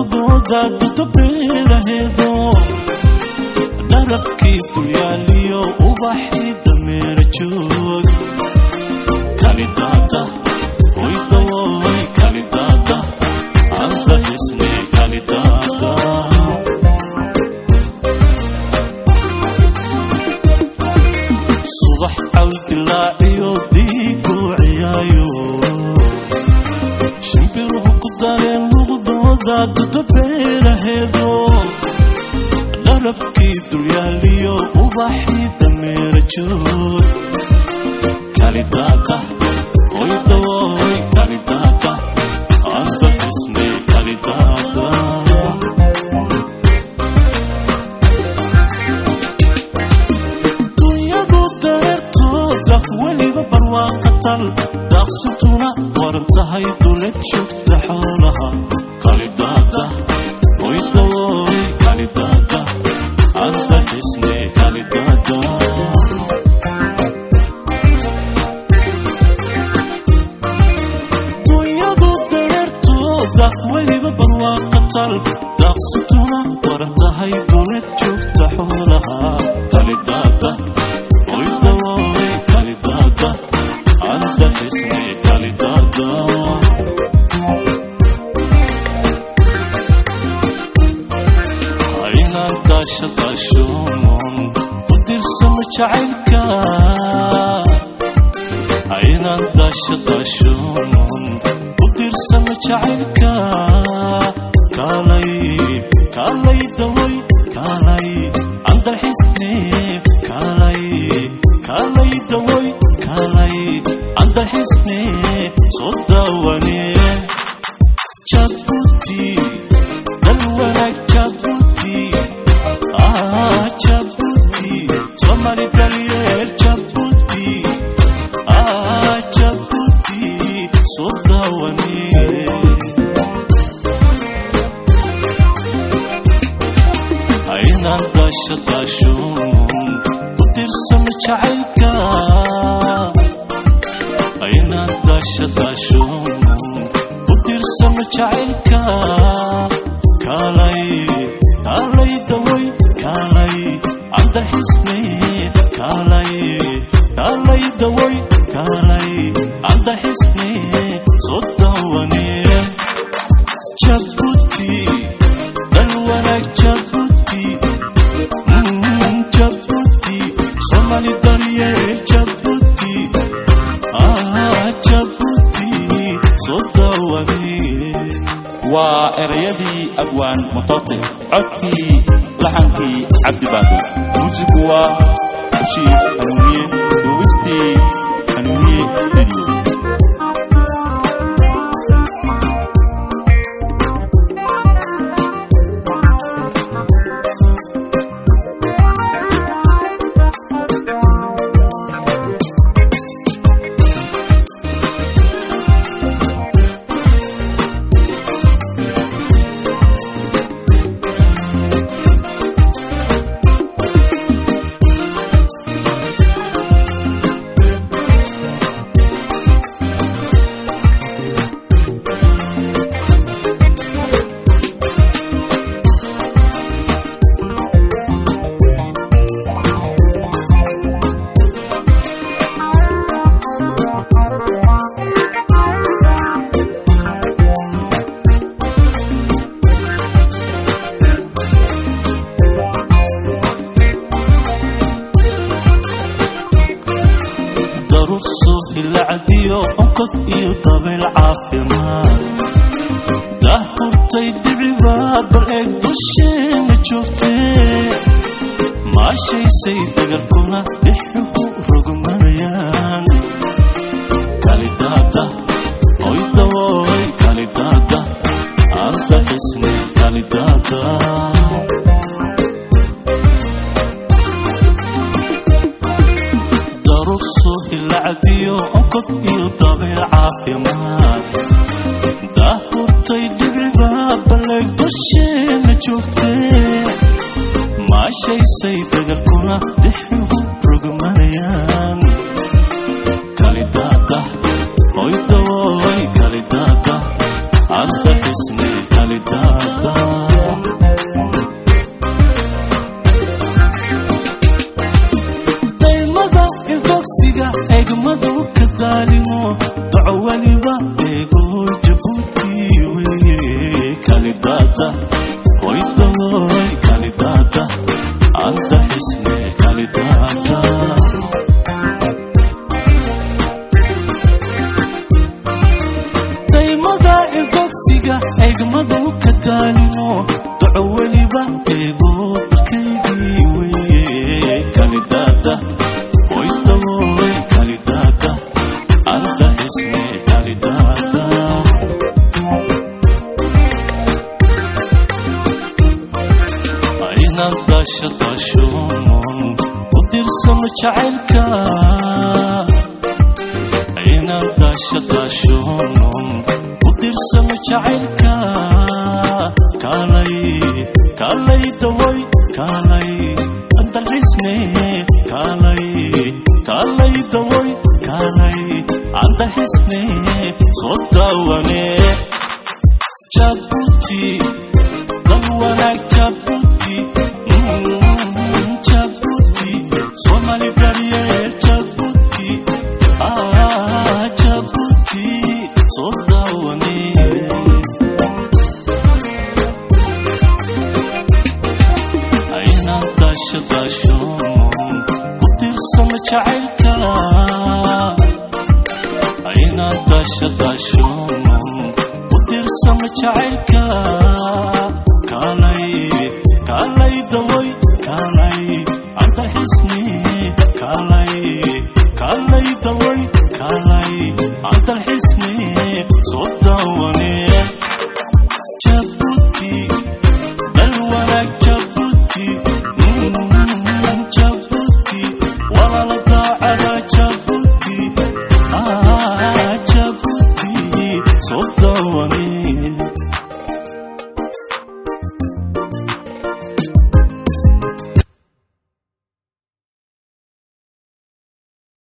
luqdooda dudubeeraheedo darabkii dulyaaliyo ubaxii dameera joog kalidada hoydawooy kalidada anta isne kalidada subax awdilaaciyo diigu ciyaayo shimbiruhu ku dareen luqdooda dudubeeraheedo darabkii dulyaaliyo ubaxii dameera joog kalidada hoydawooy kalidada anta isne kalidada dunyadu dareertooda weliba barwaaqatal daaqsintuna waran tahay duled joogta xoolaha kalidada hoydawooy kalidada anta isne kalidada weliba barwaaqatal daaqsintuna waran tahay duled joogta xoolaha kalidada hoydawooy kalidada anta isne kalidada aynaan daashadaashoon u dirsano jacaylka aynaan daashadaashoon udirsano jacaylka kaalay dawoy kaalay andalxisne kaalay dawoy kaalay andalxisne soo daawane jabuuti dalwanaag jabuuti jabuuti somali dalyeer jabuuti jabuuti soo daawane aynaan daashadaashoon u dirsano jacaylka aynaan daashadaashoon u dirsano jacaylka kaalay dawoy kaalay andalxisne kaalay dawoy kaalay andalxisne soo daawane jabuuti dalwanaag jabuuti jabuuti somali daryeel jabuuti jabuuti soo daawane waa erayadii abwaan motote codkii laxankii cabdibaado muusigu waa bashiir hanuuniye duubistii hanuuniye video darusuh ilacdiyo onkod iyo dabeel caafimaad dah furtay dicibaad bal eeg dusheena joogtee maashaysay dagalkuna dixuhu rogmanayaan kalidada hoydawooy kalidada anta isne kalidada darusuh ilacdiyo onkod iyo dabeel caafimaad dah furtay dicibaad bal eeg dusheena joogtee maashaysay dagalkuna dixuhu rogmanayaan kalidada hoydawooy kalidada anta isne kalidada ويدوي كالدادا عند حسني كالدادا دايمدا البوكسيغا ايغمدو كدالينو دعولي بايبو بركيدي وي كالدادا ويدوي كالدادا عند حسني كالدادا داشة داشون ودرسم جعلك عينا داشة داشون ودرسم جعلك كالي دوي كالي عند الحسني كالي دوي كالي عند الحسني صدواني جابوتي لونك جابوتي Chabuti, Somali Barrier, Chabuti, Chabuti, Sodawani. Aina Dasha Dashon, Utir Samachilka. Aina Dasha Dashon, Utir Samachilka. Kalai Dawai.